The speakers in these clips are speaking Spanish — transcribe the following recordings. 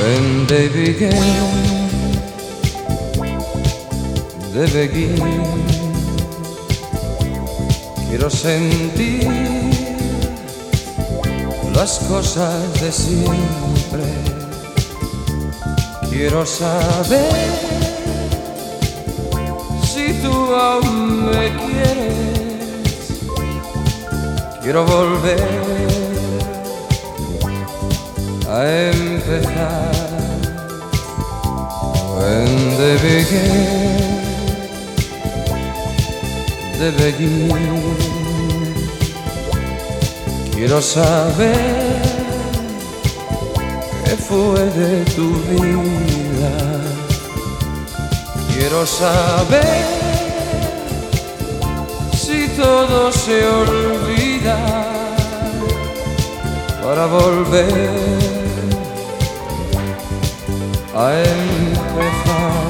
When they began, they begin. Quiero sentir las cosas de siempre. Quiero saber si tú aún me quieres. Quiero volver a empezar. When they began, they begin. Quiero saber qué fue de tu vida. Quiero saber si todo se olvida para volver a empezar.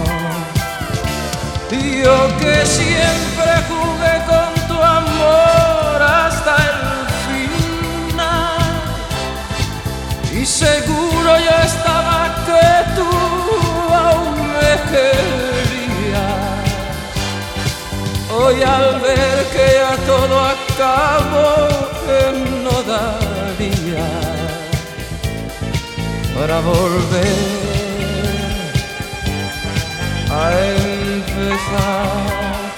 Yo que siempre jugué con tu amor hasta el final, y seguro yo estaba que tú aún me querías. Hoy al ver que ya todo acabó, que no daría para volver a empezar.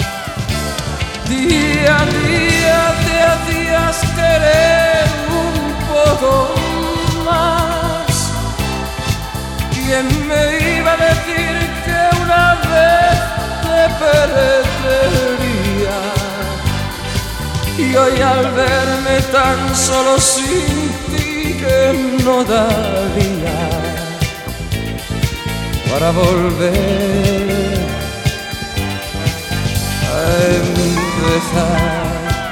Día a día te hacías querer un poco más. ¿Quién me iba a decir que una vez te perdería? Y hoy al verme tan solo sin ti, que no daría para volver a empezar.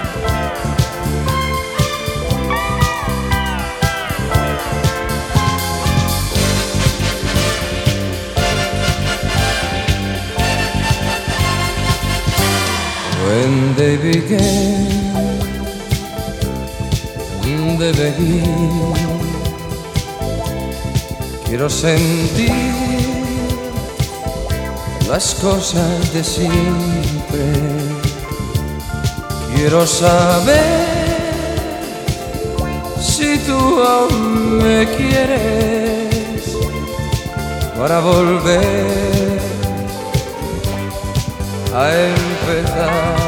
When they began, they begin. Quiero sentir las cosas de siempre. Quiero saber si tú aún me quieres para volver a empezar.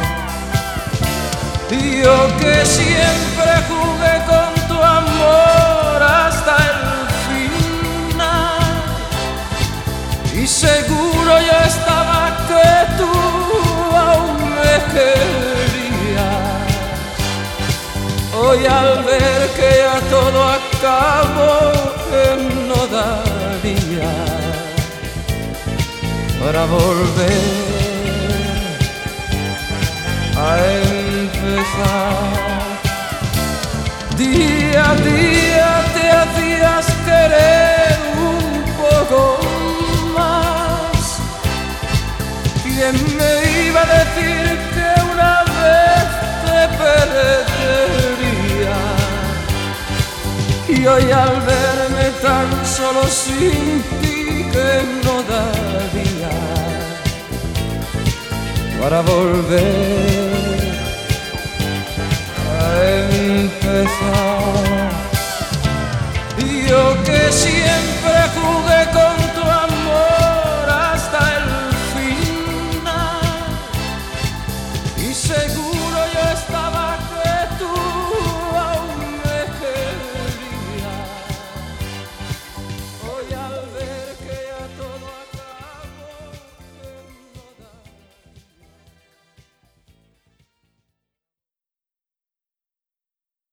Yo que siempre jugué con tu amor hasta el final, y seguro yo estaba que tú aún me querías. Hoy al ver que ya todo acabó, que no daría para volver a empezar. Día a día te hacías querer un poco más. ¿Quién me iba a decir que una vez te perdería? Y hoy al verme tan solo sin ti, que no daría para volver